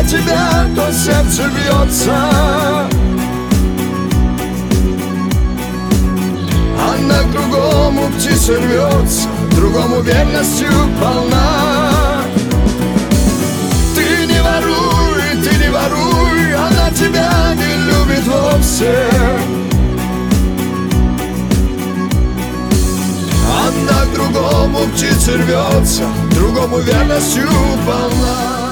тебя, то сердце бьется. Она к другому птица рвется, другому верностью полна. Ты не воруй, она тебя не любит вовсе. Она к другому птица рвется, другому верностью полна.